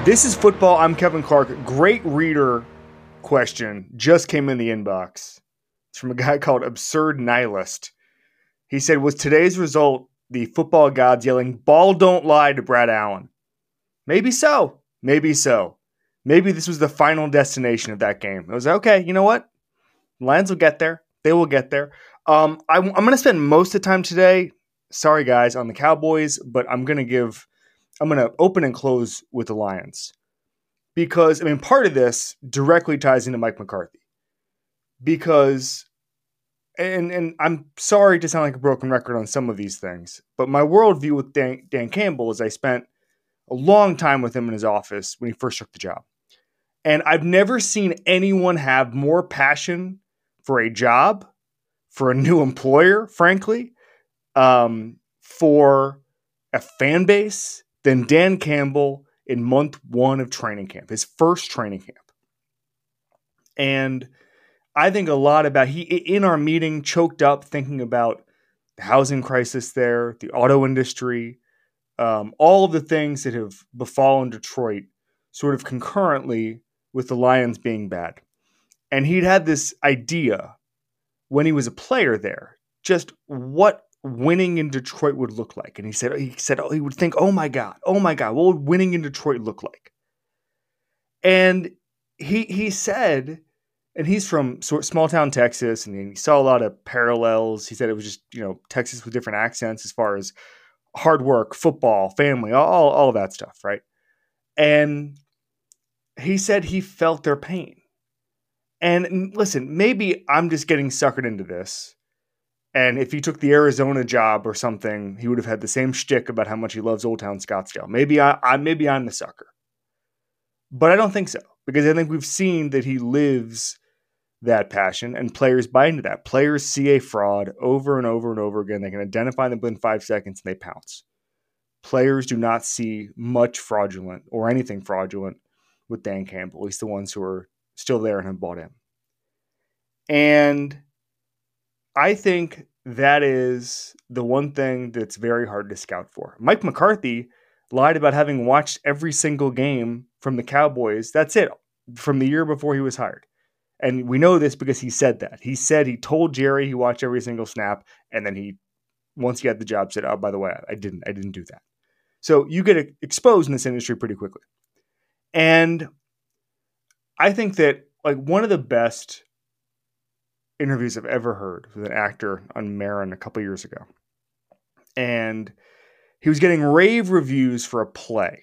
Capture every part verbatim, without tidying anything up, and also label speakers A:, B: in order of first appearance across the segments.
A: This is football. I'm Kevin Clark. Great reader question just came in the inbox. It's from a guy called Absurd Nihilist. He said, was today's result the football gods yelling, "Ball don't lie" to Brad Allen? Maybe so. Maybe so. Maybe this was the final destination of that game. It was, okay, you know what? Lions will get there. They will get there. Um, I, I'm going to spend most of the time today, sorry guys, on the Cowboys, but I'm going to give... I'm going to open and close with the Lions because, I mean, part of this directly ties into Mike McCarthy because, and and I'm sorry to sound like a broken record on some of these things, but my worldview with Dan, Dan Campbell is I spent a long time with him in his office when he first took the job. And I've never seen anyone have more passion for a job, for a new employer, frankly, um, for a fan base, than Dan Campbell in month one of training camp, his first training camp. And I think a lot about, he, in our meeting, choked up thinking about the housing crisis there, the auto industry, um, all of the things that have befallen Detroit sort of concurrently with the Lions being bad. And he'd had this idea when he was a player there, just what winning in Detroit would look like. And he said, he said, oh, he would think, oh my God, oh my God, what would winning in Detroit look like? And he, he said, and he's from small town Texas, and he saw a lot of parallels. He said it was just, you know, Texas with different accents as far as hard work, football, family, all, all of that stuff. Right. And he said he felt their pain. And listen, maybe I'm just getting suckered into this. And if he took the Arizona job or something, he would have had the same shtick about how much he loves Old Town Scottsdale. Maybe I, I maybe I'm the sucker, but I don't think so, because I think we've seen that he lives that passion, and players buy into that. Players see a fraud over and over and over again. They can identify them within five seconds, and they pounce. Players do not see much fraudulent or anything fraudulent with Dan Campbell, at least the ones who are still there and have bought in. And I think that is the one thing that's very hard to scout for. Mike McCarthy lied about having watched every single game from the Cowboys. That's it, from the year before he was hired. And we know this because he said that. He said he told Jerry he watched every single snap, and then he, once he had the job, said, oh, by the way, I didn't, I didn't do that. So you get exposed in this industry pretty quickly. And I think that, like, one of the best interviews I've ever heard with an actor on Maron a couple years ago. And he was getting rave reviews for a play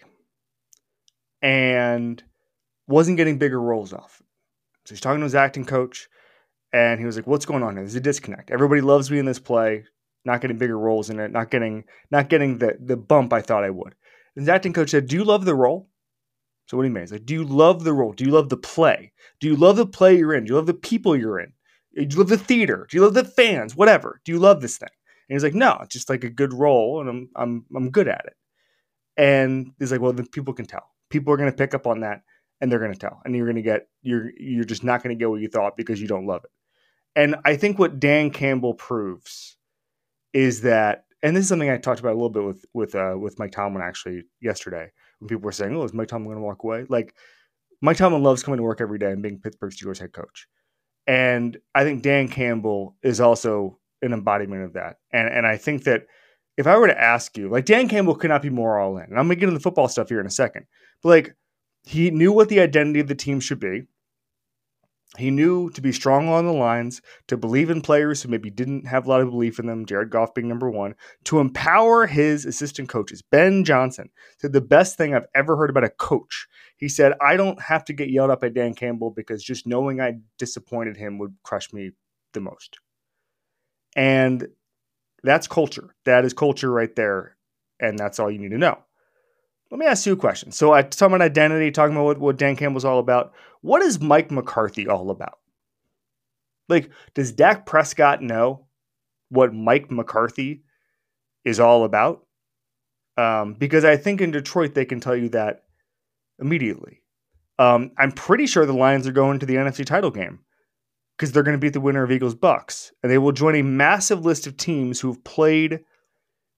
A: and wasn't getting bigger roles off. So he's talking to his acting coach, and he was like, what's going on here? There's a disconnect. Everybody loves me in this play, not getting bigger roles in it, not getting not getting the, the bump I thought I would. And his acting coach said, do you love the role? So what do you mean? He's like, do you love the role? Do you love the play? Do you love the play you're in? Do you love the people you're in? Do you love the theater? Do you love the fans? Whatever. Do you love this thing? And he's like, no, it's just like a good role, and I'm I'm I'm good at it. And he's like, well, then people can tell. People are going to pick up on that, and they're going to tell. And you're going to get you're you're just not going to get what you thought because you don't love it. And I think what Dan Campbell proves is that, and this is something I talked about a little bit with with uh, with Mike Tomlin actually yesterday, when people were saying, oh, is Mike Tomlin going to walk away? Like, Mike Tomlin loves coming to work every day and being Pittsburgh Steelers head coach. And I think Dan Campbell is also an embodiment of that. And and I think that if I were to ask you, like, Dan Campbell could not be more all in. And I'm going to get into the football stuff here in a second. But, like, he knew what the identity of the team should be. He knew to be strong on the lines, to believe in players who maybe didn't have a lot of belief in them, Jared Goff being number one, to empower his assistant coaches. Ben Johnson said the best thing I've ever heard about a coach. He said, I don't have to get yelled at by Dan Campbell because just knowing I disappointed him would crush me the most. And that's culture. That is culture right there. And that's all you need to know. Let me ask you a question. So I talking about identity, talking about what, what Dan Campbell's all about. What is Mike McCarthy all about? Like, does Dak Prescott know what Mike McCarthy is all about? Um, because I think in Detroit, they can tell you that immediately. Um, I'm pretty sure the Lions are going to the N F C title game because they're going to beat the winner of Eagles Bucks. And they will join a massive list of teams who have played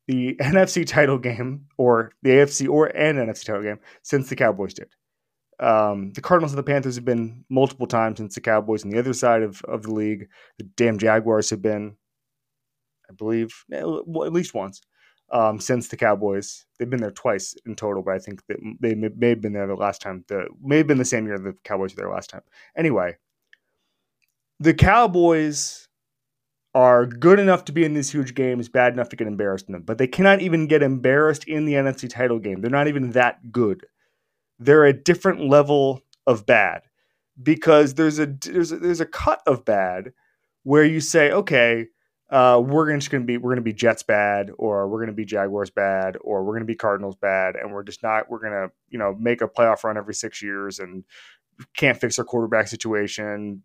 A: the N F C title game, or the A F C or an N F C title game, since the Cowboys did. Um, the Cardinals and the Panthers have been multiple times since the Cowboys on the other side of, of the league. The damn Jaguars have been, I believe, at least once um, since the Cowboys. They've been there twice in total, but I think that they may, may have been there the last time. The may have been the same year the Cowboys were there last time. Anyway, the Cowboys are good enough to be in these huge games, bad enough to get embarrassed in them, but they cannot even get embarrassed in the N F C title game. They're not even that good. They're a different level of bad, because there's a there's a, there's a cut of bad where you say, okay, uh, we're just going to be we're going to be Jets bad, or we're going to be Jaguars bad, or we're going to be Cardinals bad, and we're just not we're going to you know make a playoff run every six years and can't fix our quarterback situation,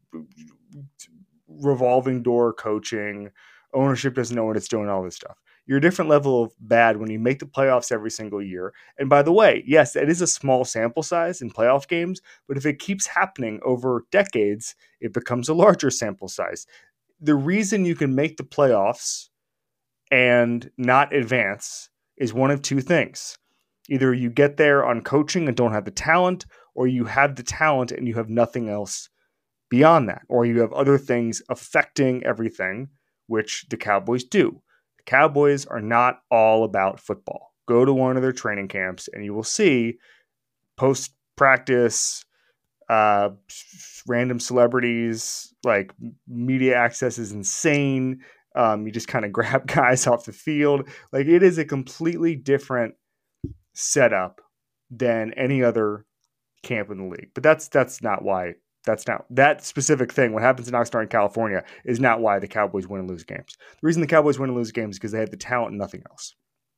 A: revolving door coaching, ownership doesn't know what it's doing, all this stuff. You're a different level of bad when you make the playoffs every single year. And by the way, yes, it is a small sample size in playoff games, but if it keeps happening over decades, it becomes a larger sample size. The reason you can make the playoffs and not advance is one of two things. Either you get there on coaching and don't have the talent, or you have the talent and you have nothing else beyond that, or you have other things affecting everything, which the Cowboys do. The Cowboys are not all about football. Go to one of their training camps and you will see post-practice, uh, random celebrities, like media access is insane. Um, you just kind of grab guys off the field. Like, it is a completely different setup than any other camp in the league. But that's that's not why. That's not that specific thing. What happens in Oxnard in California is not why the Cowboys win and lose games. The reason the Cowboys win and lose games is because they have the talent and nothing else.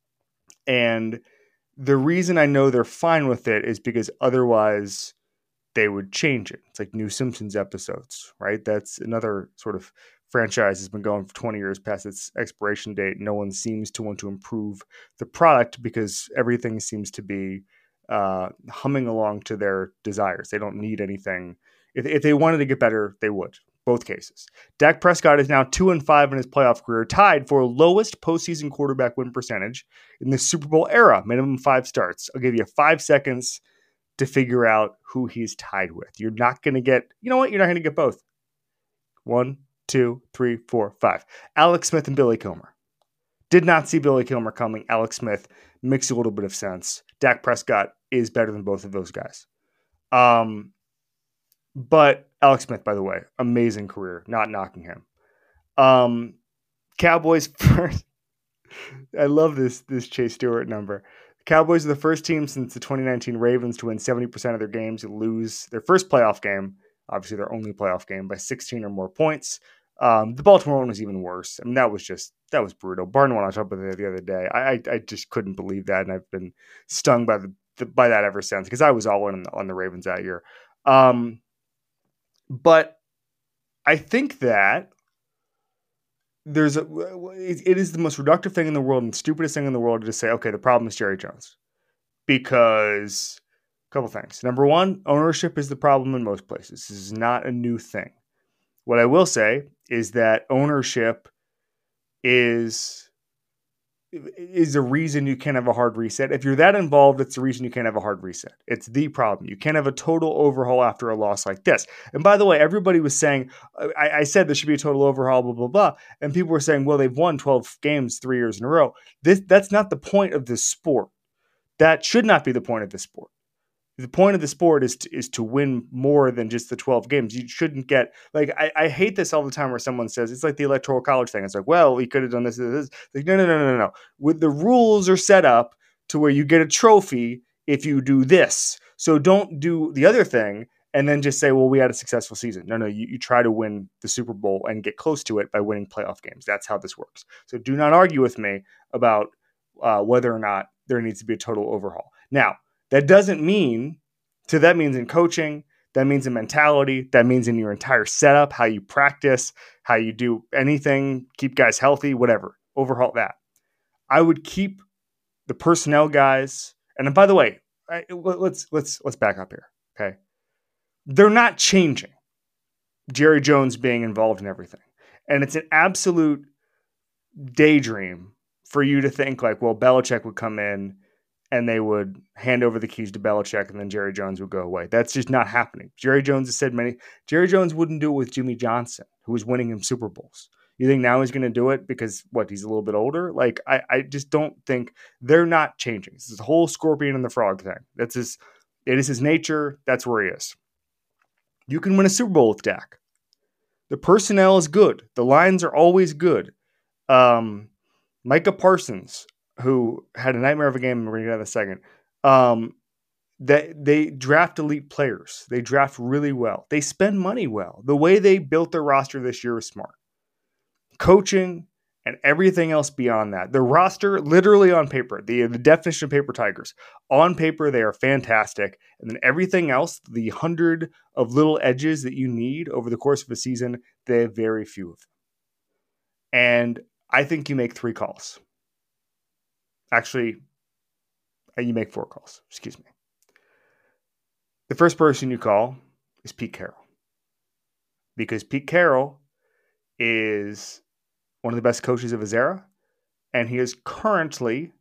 A: And the reason I know they're fine with it is because otherwise they would change it. It's like new Simpsons episodes, right? That's another sort of franchise has been going for twenty years past its expiration date. No one seems to want to improve the product because everything seems to be uh, humming along to their desires. They don't need anything. If, if they wanted to get better, they would. Both cases. Dak Prescott is now two and five in his playoff career, tied for lowest postseason quarterback win percentage in the Super Bowl era. Minimum five starts. I'll give you five seconds to figure out who he's tied with. You're not going to get. You know what? You're not going to get both. One, two, three, four, five. Alex Smith and Billy Kilmer. Did not see Billy Kilmer coming. Alex Smith makes a little bit of sense. Dak Prescott is better than both of those guys. Um. But Alex Smith, by the way, amazing career. Not knocking him. Um, Cowboys first. I love this this Chase Stewart number. The Cowboys are the first team since the twenty nineteen Ravens to win seventy percent of their games and lose their first playoff game, obviously their only playoff game, by sixteen or more points. Um, the Baltimore one was even worse. I mean, that was just that was brutal. Barn one I talked about the other day. I, I I just couldn't believe that, and I've been stung by the, the by that ever since because I was all in on the, on the Ravens that year. Um, But I think that there's a, it is the most reductive thing in the world and stupidest thing in the world to just say, okay, the problem is Jerry Jones. Because a couple things. Number one, ownership is the problem in most places. This is not a new thing. What I will say is that ownership is is the reason you can't have a hard reset. If you're that involved, it's the reason you can't have a hard reset. It's the problem. You can't have a total overhaul after a loss like this. And by the way, everybody was saying, I, I said there should be a total overhaul, blah, blah, blah. And people were saying, well, they've won twelve games three years in a row. This That's not the point of this sport. That should not be the point of this sport. The point of the sport is to, is to win more than just the twelve games. You shouldn't get, like, I, I hate this all the time where someone says, it's like the electoral college thing. It's like, well, we could have done this, this, this. Like, no, no, no, no, no. With the rules are set up to where you get a trophy if you do this. So don't do the other thing and then just say, well, we had a successful season. No, no, you, you try to win the Super Bowl and get close to it by winning playoff games. That's how this works. So do not argue with me about uh, whether or not there needs to be a total overhaul. Now, that doesn't mean, so that means in coaching, that means in mentality, that means in your entire setup, how you practice, how you do anything, keep guys healthy, whatever, overhaul that. I would keep the personnel guys, and by the way, I, let's let's let's back up here, okay? They're not changing Jerry Jones being involved in everything, and it's an absolute daydream for you to think like, well, Belichick would come in and they would hand over the keys to Belichick and then Jerry Jones would go away. That's just not happening. Jerry Jones has said many, Jerry Jones wouldn't do it with Jimmy Johnson, who was winning him Super Bowls. You think now he's going to do it because what, he's a little bit older? Like, I, I just don't think they're not changing. This is the whole scorpion and the frog thing. That's his, it is his nature. That's where he is. You can win a Super Bowl with Dak. The personnel is good. The lines are always good. Um, Micah Parsons, who had a nightmare of a game, we're going to get in a second. Um, they, they draft elite players. They draft really well. They spend money well. The way they built their roster this year is smart. Coaching and everything else beyond that. The roster, literally on paper, the, the definition of paper tigers. On paper, they are fantastic. And then everything else, the hundred of little edges that you need over the course of a season, they have very few of them. And I think you make three calls. Actually, you make four calls. Excuse me. The first person you call is Pete Carroll. Because Pete Carroll is one of the best coaches of his era, and he is currently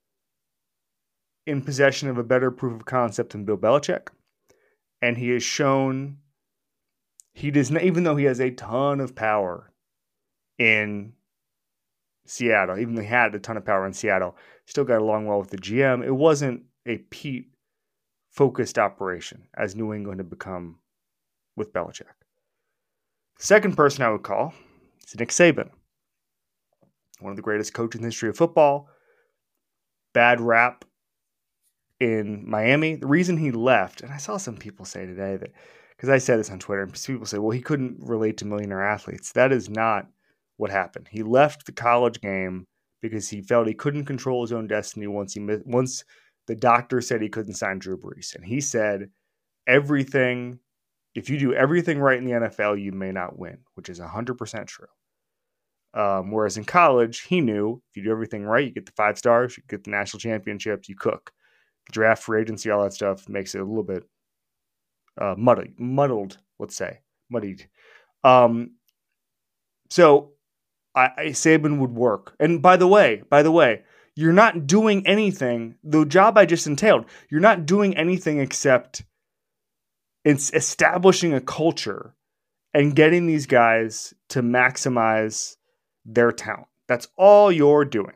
A: in possession of a better proof of concept than Bill Belichick. And he has shown he does not, even though he has a ton of power in Seattle, even though he had a ton of power in Seattle, still got along well with the G M. It wasn't a Pete-focused operation as New England had become with Belichick. The second person I would call is Nick Saban. One of the greatest coaches in the history of football. Bad rap in Miami. The reason he left, and I saw some people say today that, because I said this on Twitter, and people say, well, he couldn't relate to millionaire athletes. That is not what happened. He left the college game because he felt he couldn't control his own destiny once he once the doctor said he couldn't sign Drew Brees. And he said, everything, if you do everything right in the N F L, you may not win, which is one hundred percent true. Um, whereas in college, he knew if you do everything right, you get the five stars, you get the national championships, you cook. Draft, free agency, all that stuff makes it a little bit uh, muddled, muddled, let's say, muddied. Um, so I, I Saban would work. And by the way, by the way, you're not doing anything. The job I just entailed, you're not doing anything except it's establishing a culture and getting these guys to maximize their talent. That's all you're doing.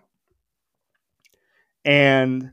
A: And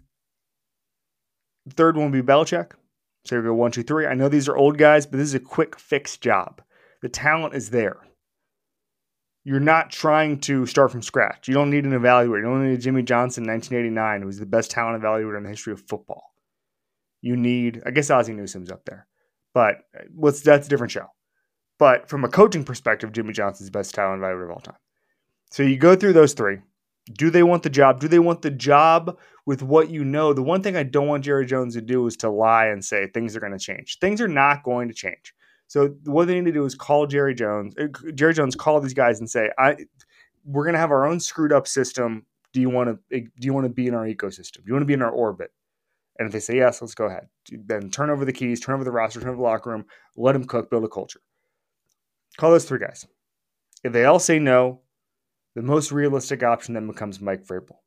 A: the third one would be Belichick. So you go one, two, three. I know these are old guys, but this is a quick fix job. The talent is there. You're not trying to start from scratch. You don't need an evaluator. You don't need a Jimmy Johnson in nineteen eighty-nine, who was the best talent evaluator in the history of football. You need, I guess Ozzie Newsome's up there, but what's that's a different show. But from a coaching perspective, Jimmy Johnson's the best talent evaluator of all time. So you go through those three. Do they want the job? Do they want the job with what you know? The one thing I don't want Jerry Jones to do is to lie and say things are going to change. Things are not going to change. So what they need to do is call Jerry Jones. Jerry Jones call these guys and say, "I, we're going to have our own screwed up system. Do you want to? Do you want to be in our ecosystem? Do you want to be in our orbit?" And if they say yes, let's go ahead. Then turn over the keys, turn over the roster, turn over the locker room, let them cook, build a culture. Call those three guys. If they all say no, the most realistic option then becomes Mike Vrabel.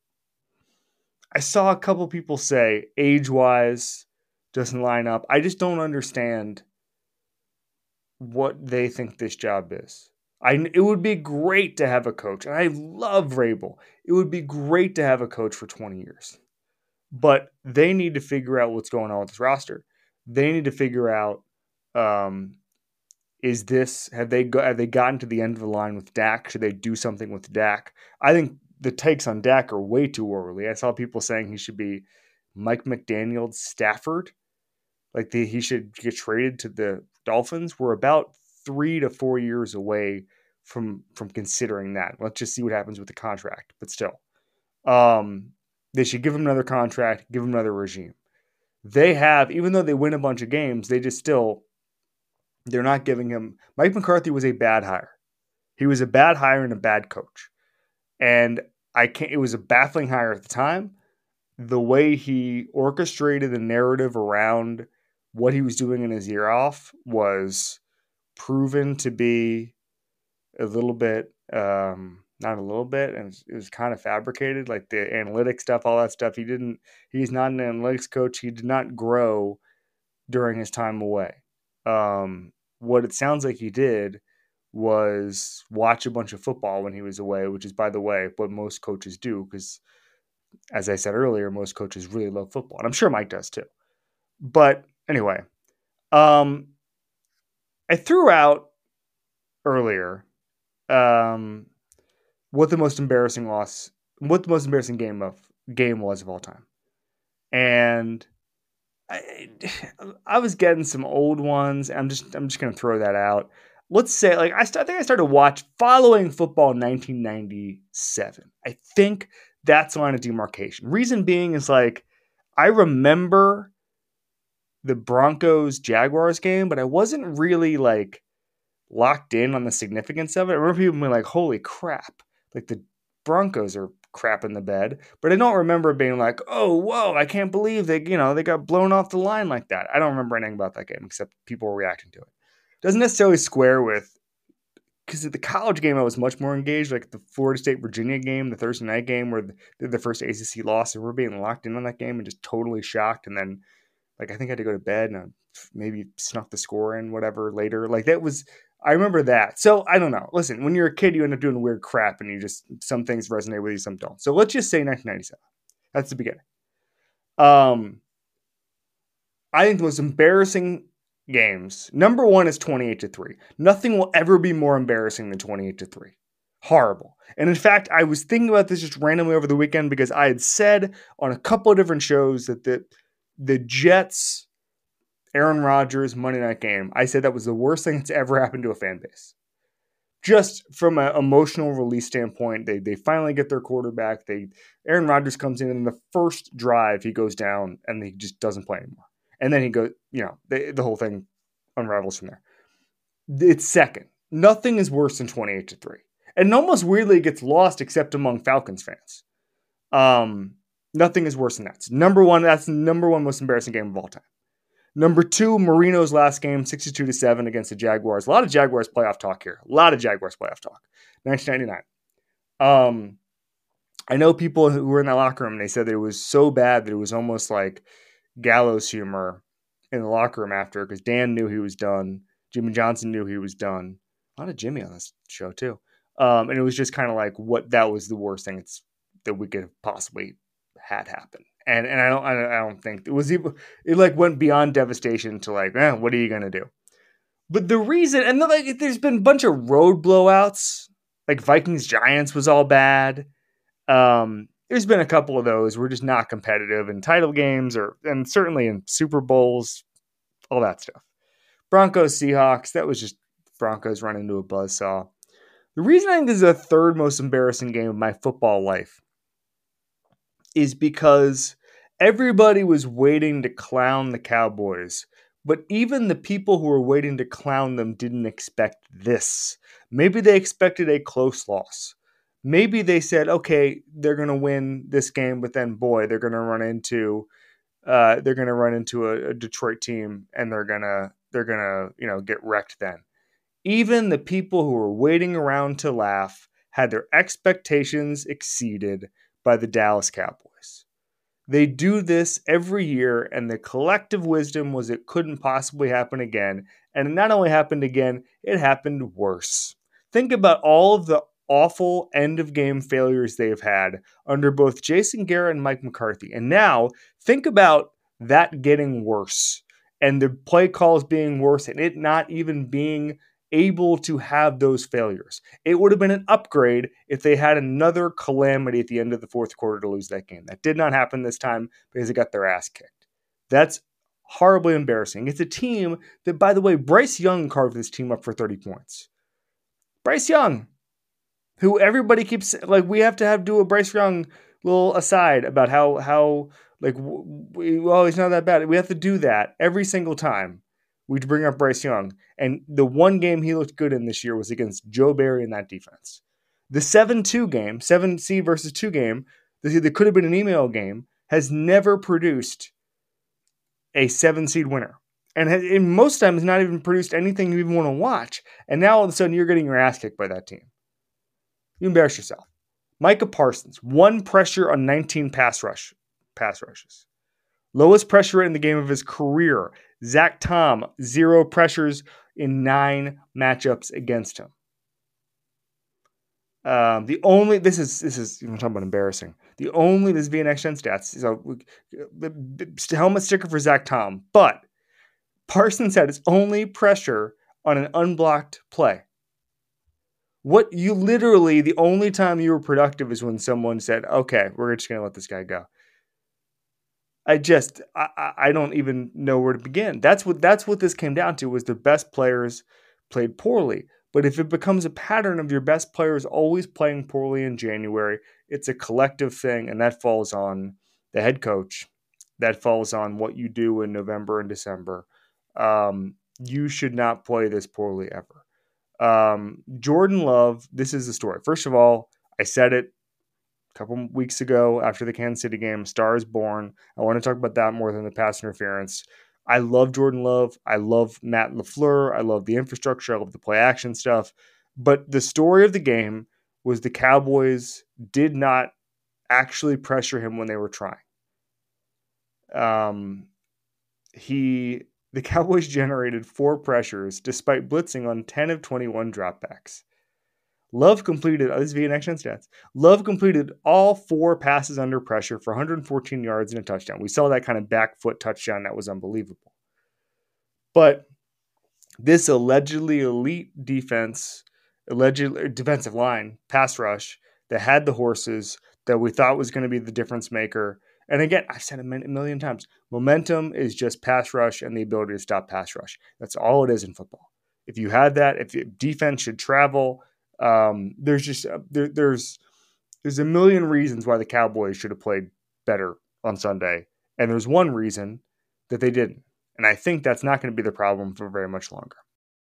A: I saw a couple people say age-wise doesn't line up. I just don't understand what they think this job is. I, it would be great to have a coach, and I love Vrabel. It would be great to have a coach for twenty years. But they need to figure out what's going on with this roster. They need to figure out, um, is this, have they go, have they gotten to the end of the line with Dak? Should they do something with Dak? I think the takes on Dak are way too early. I saw people saying he should be Mike McDaniel's Stafford. Like the, he should get traded to the Dolphins. We're about three to four years away from, from considering that. Let's just see what happens with the contract. But still, um, they should give him another contract, give him another regime. They have, even though they win a bunch of games, they just still, they're not giving him. Mike McCarthy was a bad hire. He was a bad hire and a bad coach. And I can't, it was a baffling hire at the time. The way he orchestrated the narrative around what he was doing in his year off was proven to be a little bit um, not a little bit, and it was, it was kind of fabricated, like the analytics stuff, all that stuff. He didn't. He's not an analytics coach. He did not grow during his time away. Um, what it sounds like he did was watch a bunch of football when he was away, which is, by the way, what most coaches do, because as I said earlier, most coaches really love football, and I'm sure Mike does too. But anyway, um, I threw out earlier um, what the most embarrassing loss, what the most embarrassing game of game was of all time, and I, I was getting some old ones. I'm just I'm just gonna throw that out. Let's say, like, I, st- I think I started to watch following football in nineteen ninety-seven. I think that's the line of demarcation. Reason being is, like, I remember the Broncos Jaguars game, but I wasn't really, like, locked in on the significance of it. I remember people being like, holy crap, like the Broncos are crap in the bed, but I don't remember being like, oh, whoa, I can't believe they, you know, they got blown off the line like that. I don't remember anything about that game except people were reacting to it. Doesn't necessarily square with, because at the college game I was much more engaged, like the Florida State Virginia game, the Thursday night game where they're the first A C C loss, and we're being locked in on that game and just totally shocked. And then, like, I think I had to go to bed and I maybe snuck the score in, whatever, later. Like, that was, I remember that. So I don't know. Listen, when you're a kid, you end up doing weird crap and you just, some things resonate with you, some don't. So let's just say nineteen ninety-seven. That's the beginning. Um, I think the most embarrassing games, number one is twenty-eight to three. Nothing will ever be more embarrassing than twenty-eight to three. Horrible. And in fact, I was thinking about this just randomly over the weekend because I had said on a couple of different shows that the, the Jets, Aaron Rodgers Monday night game, I said that was the worst thing that's ever happened to a fan base. Just from an emotional release standpoint, they they finally get their quarterback. They Aaron Rodgers comes in, and the first drive he goes down, and he just doesn't play anymore. And then he goes, you know, they, the whole thing unravels from there. It's second. Nothing is worse than twenty-eight to three, and almost weirdly it gets lost except among Falcons fans. Um, nothing is worse than that. It's number one. That's the number one most embarrassing game of all time. Number two, Marino's last game, sixty-two to seven against the Jaguars. A lot of Jaguars playoff talk here. A lot of Jaguars playoff talk. nineteen ninety-nine. Um, I know people who were in that locker room, and they said that it was so bad that it was almost like gallows humor in the locker room after, because Dan knew he was done. Jimmy Johnson knew he was done. A lot of Jimmy on this show, too. Um, and it was just kind of like, what, that was the worst thing it's, that we could have possibly had happen. And and I don't I don't think it was even, it like went beyond devastation to like, eh, what are you gonna do? But the reason, and then, like, there's been a bunch of road blowouts, like Vikings Giants was all bad. Um, there's been a couple of those were just not competitive in title games, or and certainly in Super Bowls, all that stuff. Broncos Seahawks, that was just Broncos running into a buzzsaw. The reason I think this is the third most embarrassing game of my football life is because everybody was waiting to clown the Cowboys, but even the people who were waiting to clown them didn't expect this. Maybe they expected a close loss. Maybe they said, okay, they're going to win this game, but then, boy, they're going to run into uh, they're going to run into a, a Detroit team, and they're going to they're going to, you know, get wrecked then. Even the people who were waiting around to laugh had their expectations exceeded by the Dallas Cowboys. They do this every year, and the collective wisdom was it couldn't possibly happen again. And it not only happened again, it happened worse. Think about all of the awful end-of-game failures they've had under both Jason Garrett and Mike McCarthy. And now, think about that getting worse, and the play calls being worse, and it not even being able to have those failures. It would have been an upgrade if they had another calamity at the end of the fourth quarter to lose that game. That did not happen this time because they got their ass kicked. That's horribly embarrassing. It's a team that, by the way, Bryce Young carved this team up for thirty points. Bryce Young, who everybody keeps, like, we have to have do a Bryce Young little aside about how, how like, we, well, he's not that bad. We have to do that every single time we bring up Bryce Young. And the one game he looked good in this year was against Joe Barry in that defense. The seven two game, seven seed versus two game, that could have been an email game, has never produced a seven seed winner. And in most times not even produced anything you even want to watch. And now all of a sudden you're getting your ass kicked by that team. You embarrass yourself. Micah Parsons, one pressure on nineteen pass rush, pass rushes. Lowest pressure rate in the game of his career. Zach Tom, zero pressures in nine matchups against him. Um, the only this is this is I'm talking about embarrassing. The only this is via Next Gen Stats. So the helmet sticker for Zach Tom, but Parsons had his only pressure on an unblocked play. What you literally the only time you were productive is when someone said, "Okay, we're just going to let this guy go." I just I, I don't even know where to begin. That's what that's what this came down to was the best players played poorly. But if it becomes a pattern of your best players always playing poorly in January, it's a collective thing, and that falls on the head coach. That falls on what you do in November and December. Um, you should not play this poorly ever. Um, Jordan Love, this is the story. First of all, I said it a couple weeks ago after the Kansas City game, Star is born. I want to talk about that more than the pass interference. I love Jordan Love. I love Matt LaFleur. I love the infrastructure. I love the play action stuff. But the story of the game was the Cowboys did not actually pressure him when they were trying. Um, he, the Cowboys generated four pressures despite blitzing on ten of twenty-one dropbacks. Love completed, this is via Next Gen Stats, Love completed all four passes under pressure for one hundred fourteen yards and a touchdown. We saw that kind of back foot touchdown. That was unbelievable. But this allegedly elite defense, allegedly defensive line, pass rush, that had the horses, that we thought was going to be the difference maker. And again, I've said it a million times, momentum is just pass rush and the ability to stop pass rush. That's all it is in football. If you had that, if defense should travel, Um, there's just uh, there, there's there's a million reasons why the Cowboys should have played better on Sunday, and there's one reason that they didn't, and I think that's not going to be the problem for very much longer.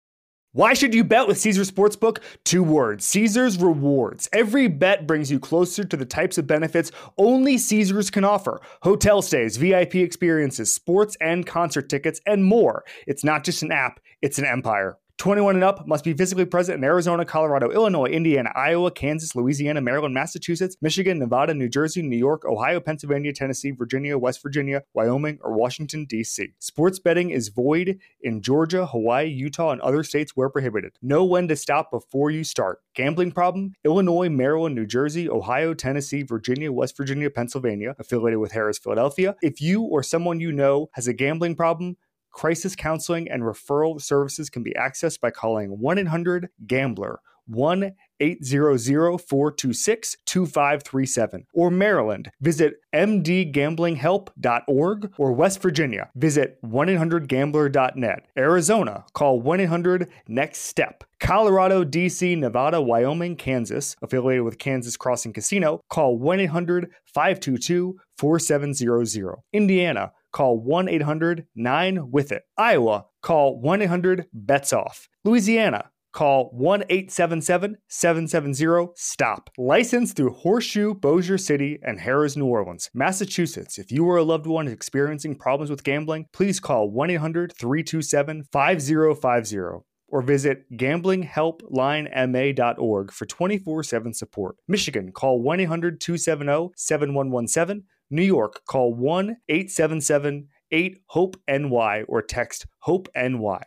A: Why should you bet with Caesars Sportsbook? Two words: Caesars Rewards. Every bet brings you closer to the types of benefits only Caesars can offer: hotel stays, V I P experiences, sports and concert tickets, and more. It's not just an app; it's an empire. twenty-one and up, must be physically present in Arizona, Colorado, Illinois, Indiana, Iowa, Kansas, Louisiana, Maryland, Massachusetts, Michigan, Nevada, New Jersey, New York, Ohio, Pennsylvania, Tennessee, Virginia, West Virginia, Wyoming, or Washington, D C. Sports betting is void in Georgia, Hawaii, Utah, and other states where prohibited. Know when to stop before you start. Gambling problem? Illinois, Maryland, New Jersey, Ohio, Tennessee, Virginia, West Virginia, Pennsylvania, affiliated with Harris, Philadelphia. If you or someone you know has a gambling problem, crisis counseling and referral services can be accessed by calling one eight hundred gambler, one eight hundred, four two six, two five three seven. Or Maryland, visit m d gambling help dot org. Or West Virginia, visit one eight hundred gambler dot net. Arizona, call one eight hundred next step. Colorado, D C, Nevada, Wyoming, Kansas, affiliated with Kansas Crossing Casino, call one eight hundred, five two two, four seven zero zero. Indiana, call one eight hundred, nine with it. Iowa, call one eight hundred, bets off. Louisiana, call one eight seven seven, seven seven zero, stop. Licensed through Horseshoe, Bossier City, and Harrah's, New Orleans. Massachusetts, if you or a loved one experiencing problems with gambling, please call one eight hundred, three two seven, five zero five zero. Or visit gambling help line m a dot org for twenty-four seven support. Michigan, call one eight hundred, two seven zero, seven one one seven. New York, call one eight seven seven, eight hope N Y or text HOPE-N-Y.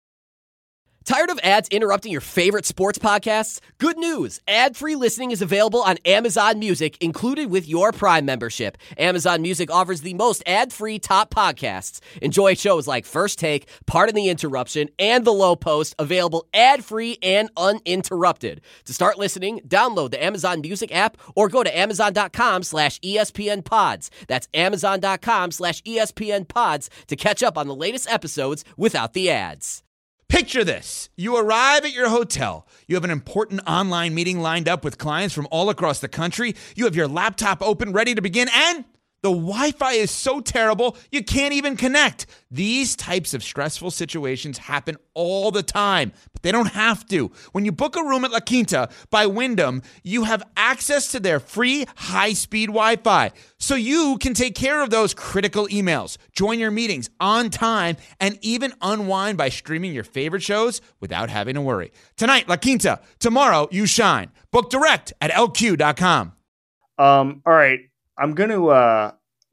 B: Tired of ads interrupting your favorite sports podcasts? Good news! Ad-free listening is available on Amazon Music, included with your Prime membership. Amazon Music offers the most ad-free top podcasts. Enjoy shows like First Take, Pardon the Interruption, and The Low Post, available ad-free and uninterrupted. To start listening, download the Amazon Music app or go to amazon.com slash ESPN pods. That's amazon.com slash ESPN pods to catch up on the latest episodes without the ads.
C: Picture this. You arrive at your hotel. You have an important online meeting lined up with clients from all across the country. You have your laptop open, ready to begin, and The Wi-Fi is so terrible, you can't even connect. These types of stressful situations happen all the time, but they don't have to. When you book a room at La Quinta by Wyndham, you have access to their free high-speed Wi-Fi, so you can take care of those critical emails, join your meetings on time, and even unwind by streaming your favorite shows without having to worry. Tonight, La Quinta. Tomorrow, you shine. Book direct at L Q dot com.
A: Um, all right. I'm going to uh,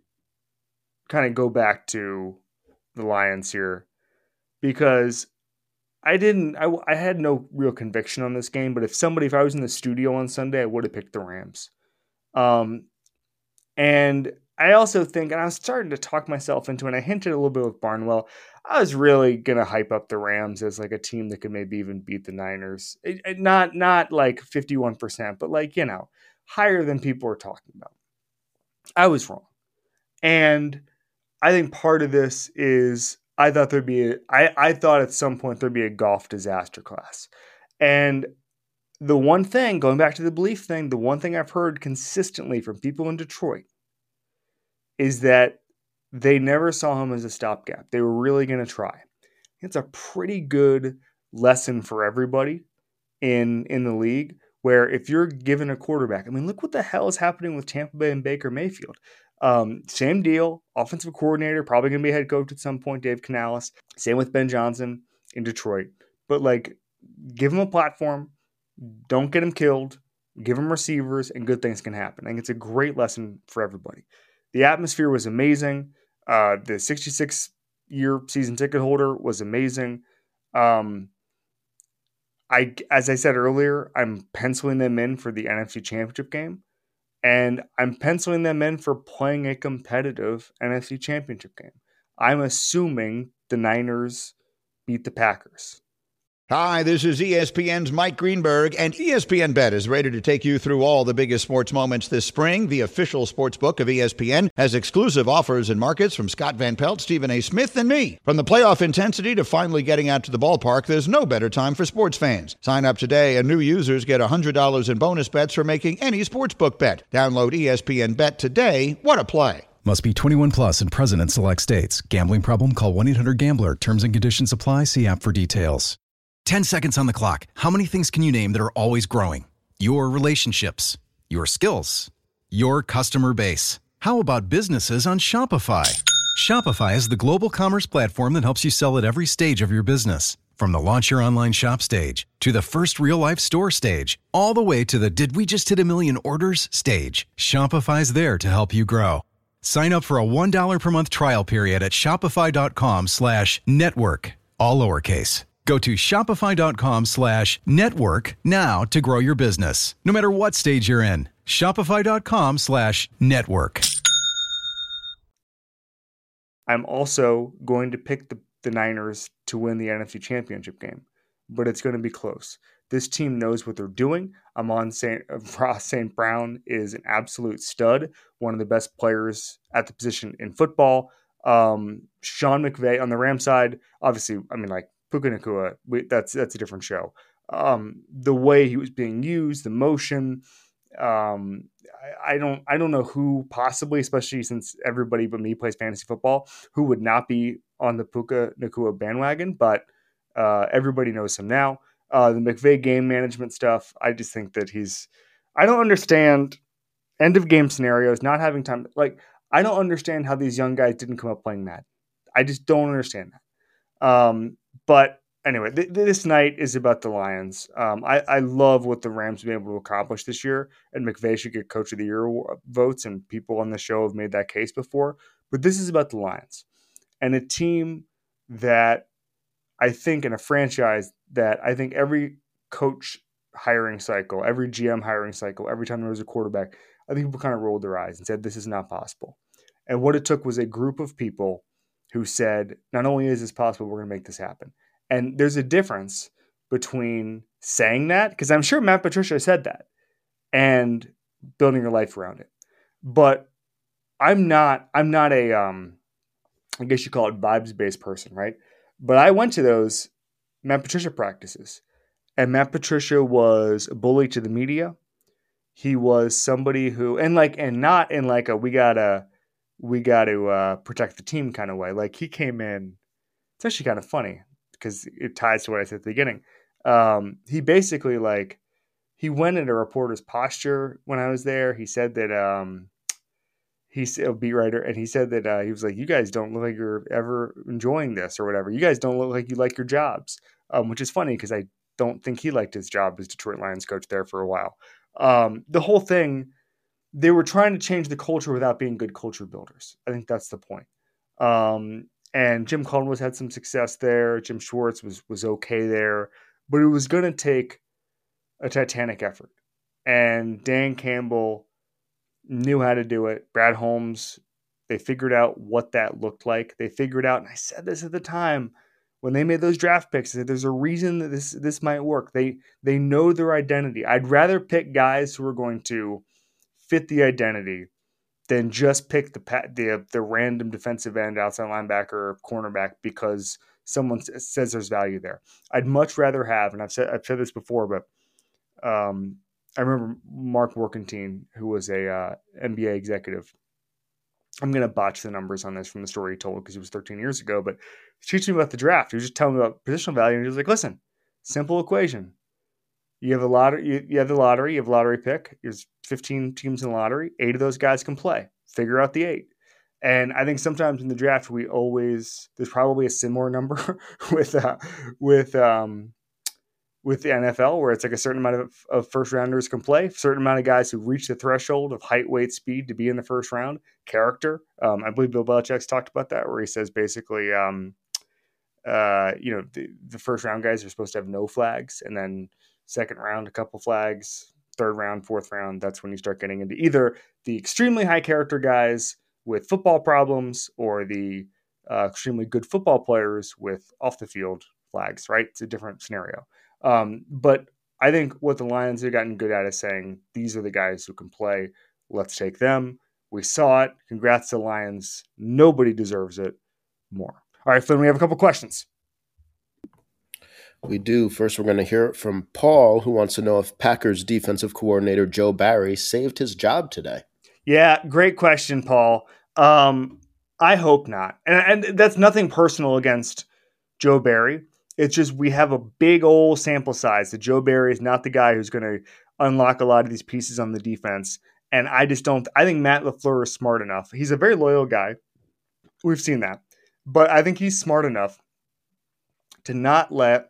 A: kind of go back to the Lions here because I didn't, I, I had no real conviction on this game, but if somebody, if I was in the studio on Sunday, I would have picked the Rams. Um, and I also think, and I was starting to talk myself into it, and I hinted a little bit with Barnwell, I was really going to hype up the Rams as like a team that could maybe even beat the Niners. It, it, not, not like fifty-one percent, but like, you know, higher than people are talking about. I was wrong. And I think part of this is I thought there'd be a, I, I thought at some point there'd be a golf disaster class. And the one thing, going back to the belief thing, the one thing I've heard consistently from people in Detroit is that they never saw him as a stopgap. They were really going to try. It's a pretty good lesson for everybody in, in the league. Where if you're given a quarterback, I mean, look what the hell is happening with Tampa Bay and Baker Mayfield. Um, same deal, offensive coordinator, probably going to be head coach at some point, Dave Canales. Same with Ben Johnson in Detroit. But, like, give him a platform. Don't get him killed. Give him receivers, and good things can happen. I think it's a great lesson for everybody. The atmosphere was amazing. Uh, the sixty-six year season ticket holder was amazing. Um I, as I said earlier, I'm penciling them in for the N F C Championship game, and I'm penciling them in for playing a competitive N F C Championship game. I'm assuming the Niners beat the Packers.
D: Hi, this is E S P N's Mike Greenberg, and E S P N Bet is ready to take you through all the biggest sports moments this spring. The official sports book of E S P N has exclusive offers and markets from Scott Van Pelt, Stephen A. Smith, and me. From the playoff intensity to finally getting out to the ballpark, there's no better time for sports fans. Sign up today, and new users get one hundred dollars in bonus bets for making any sportsbook bet. Download E S P N Bet today. What a play.
E: Must be twenty-one plus and present in select states. Gambling problem? Call one eight hundred gambler. Terms and conditions apply. See app for details. ten seconds on the clock. How many things can you name that are always growing? Your relationships, your skills, your customer base. How about businesses on Shopify? Shopify is the global commerce platform that helps you sell at every stage of your business. From the launch your online shop stage to the first real life store stage, all the way to the did we just hit a million orders stage. Shopify's there to help you grow. Sign up for a one dollar per month trial period at shopify.com slash network, all lowercase. Go to shopify.com slash network now to grow your business, no matter what stage you're in. Shopify.com slash network.
A: I'm also going to pick the, the Niners to win the N F C Championship game, but it's going to be close. This team knows what they're doing. Amon Saint Ross Saint Brown is an absolute stud, one of the best players at the position in football. Um, Sean McVay on the Rams side, obviously, I mean, like, Puka Nacua, that's that's a different show. Um, the way he was being used, the motion, um, I, I don't I don't know who possibly, especially since everybody but me plays fantasy football, who would not be on the Puka Nacua bandwagon, but uh, everybody knows him now. Uh, the McVay game management stuff, I just think that he's – I don't understand end of game scenarios, not having time. Like, I don't understand how these young guys didn't come up playing Madden. I just don't understand that. Um, but anyway, th- this night is about the Lions. Um, I, I love what the Rams have been able to accomplish this year, and McVay should get Coach of the Year votes, and people on the show have made that case before. But this is about the Lions and a team that I think, in a franchise that I think every coach hiring cycle, every G M hiring cycle, every time there was a quarterback, I think people kind of rolled their eyes and said, this is not possible. And what it took was a group of people who said, not only is this possible, we're going to make this happen. And there's a difference between saying that, because I'm sure Matt Patricia said that, and building your life around it. But I'm not, I'm not a, um, I guess you call it vibes-based person, right? But I went to those Matt Patricia practices, and Matt Patricia was a bully to the media. He was somebody who, and like, and not in like a, we gotta, we got to uh, protect the team kind of way. Like he came in, it's actually kind of funny because it ties to what I said at the beginning. Um, he basically like, he went into a reporter's posture when I was there. He said that, um, he's a beat writer, and he said that uh, he was like, you guys don't look like you're ever enjoying this or whatever. You guys don't look like you like your jobs, um, which is funny because I don't think he liked his job as Detroit Lions coach there for a while. Um, the whole thing, they were trying to change the culture without being good culture builders. I think that's the point. Um, and Jim Caldwell had some success there. Jim Schwartz was was okay there, but it was going to take a titanic effort. And Dan Campbell knew how to do it. Brad Holmes, they figured out what that looked like. They figured out, and I said this at the time, when they made those draft picks, I said, there's a reason that this this might work. They they know their identity. I'd rather pick guys who are going to fit the identity than just pick the the the random defensive end, outside linebacker, cornerback because someone says there's value there. I'd much rather have, and I've said I've said this before, but um, I remember Mark Workentine, who was a uh, N B A executive. I'm going to botch the numbers on this from the story he told because it was thirteen years ago, but he's teaching me about the draft. He was just telling me about positional value, and he was like, listen, simple equation. You have a lottery, you, you have the lottery, you have a lottery pick. There's fifteen teams in the lottery. Eight of those guys can play. Figure out the eight. And I think sometimes in the draft, we always, there's probably a similar number with, uh, with, um, with the N F L, where it's like a certain amount of, of first rounders can play, a certain amount of guys who reach the threshold of height, weight, speed to be in the first round, character. Um, I believe Bill Belichick's talked about that, where he says basically, um, uh, you know, the, the first round guys are supposed to have no flags, and then second round, a couple flags, third round, fourth round. That's when you start getting into either the extremely high character guys with football problems or the uh, extremely good football players with off the field flags, right? It's a different scenario. Um, but I think what the Lions have gotten good at is saying, these are the guys who can play. Let's take them. We saw it. Congrats to the Lions. Nobody deserves it more. All right, Flynn, we have a couple questions.
F: We do. First, we're going to hear it from Paul, who wants to know if Packers defensive coordinator Joe Barry saved his job today.
A: Yeah, great question, Paul. Um, I hope not. And, and that's nothing personal against Joe Barry. It's just we have a big old sample size that Joe Barry is not the guy who's going to unlock a lot of these pieces on the defense. And I just don't – I think Matt LaFleur is smart enough. He's a very loyal guy. We've seen that. But I think he's smart enough to not let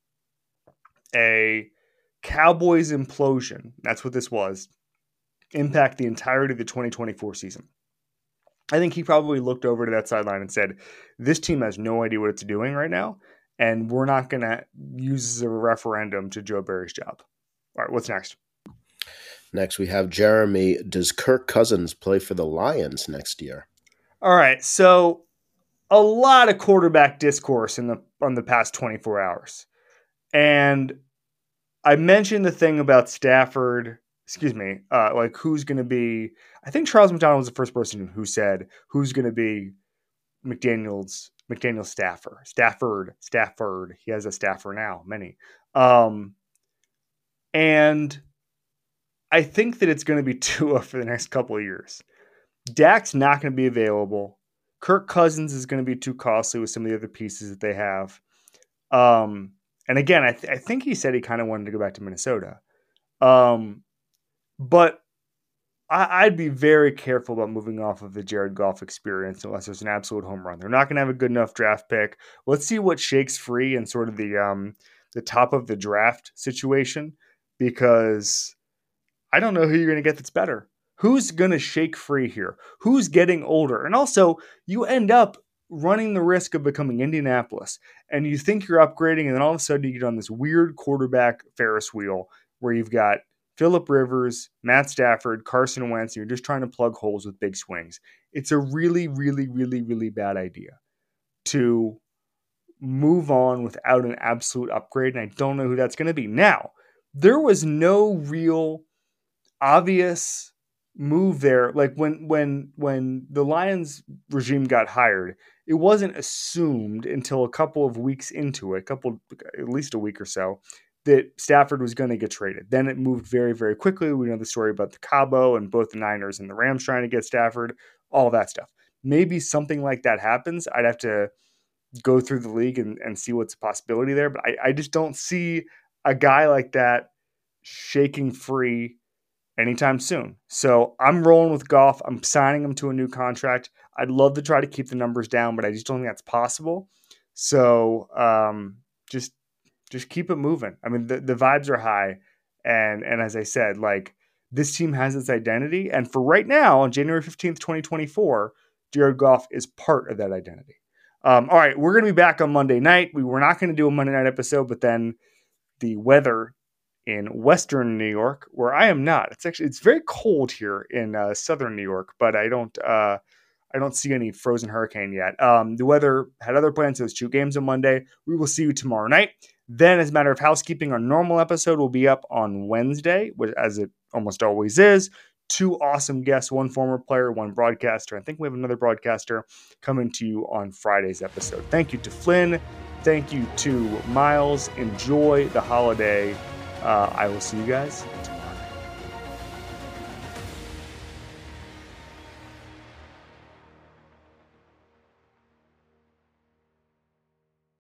A: a Cowboys implosion – that's what this was – impact the entirety of the twenty twenty-four season. I think he probably looked over to that sideline and said, this team has no idea what it's doing right now. And we're not going to use a referendum to Joe Barry's job. All right, what's next?
F: Next, we have Jeremy. Does Kirk Cousins play for the Lions next year?
A: All right, so a lot of quarterback discourse in the on the past twenty-four hours. And I mentioned the thing about Stafford, excuse me, uh, like who's going to be – I think Charles McDonald was the first person who said who's going to be McDaniel's – McDaniel Staffer, Stafford, Stafford. He has a staffer now, many. Um, and I think that it's going to be Tua for the next couple of years. Dak's not going to be available. Kirk Cousins is going to be too costly with some of the other pieces that they have. Um, and again, I, th- I think he said he kind of wanted to go back to Minnesota. Um, but I'd be very careful about moving off of the Jared Goff experience unless there's an absolute home run. They're not going to have a good enough draft pick. Let's see what shakes free in sort of the um, the top of the draft situation, because I don't know who you're going to get that's better. Who's going to shake free here? Who's getting older? And also, you end up running the risk of becoming Indianapolis, and you think you're upgrading, and then all of a sudden you get on this weird quarterback Ferris wheel where you've got Phillip Rivers, Matt Stafford, Carson Wentz, and you're just trying to plug holes with big swings. It's a really, really, really, really bad idea to move on without an absolute upgrade, and I don't know who that's going to be. Now, there was no real obvious move there. Like when when when the Lions regime got hired, it wasn't assumed until a couple of weeks into it, a couple, at least a week or so, that Stafford was going to get traded. Then it moved very, very quickly. We know the story about the Cabo and both the Niners and the Rams trying to get Stafford, all that stuff. maybe something like that happens. I'd have to go through the league and, and see what's a possibility there. But I, I just don't see a guy like that shaking free anytime soon. So I'm rolling with Goff. I'm signing him to a new contract. I'd love to try to keep the numbers down, but I just don't think that's possible. So um, just just keep it moving. I mean, the, the vibes are high. And and as I said, like, this team has its identity. And for right now, on January fifteenth, twenty twenty-four, Jared Goff is part of that identity. Um, all right, we're going to be back on Monday night. We were not going to do a Monday night episode, but then the weather in Western New York, where I am not, it's actually, it's very cold here in uh, Southern New York, but I don't, uh, I don't see any frozen hurricane yet. Um, the weather had other plans. Those two games on Monday. We will see you tomorrow night. Then, as a matter of housekeeping, our normal episode will be up on Wednesday, as it almost always is. Two awesome guests, one former player, one broadcaster. I think we have another broadcaster coming to you on Friday's episode. Thank you to Flynn. Thank you to Miles. Enjoy the holiday. Uh, I will see you guys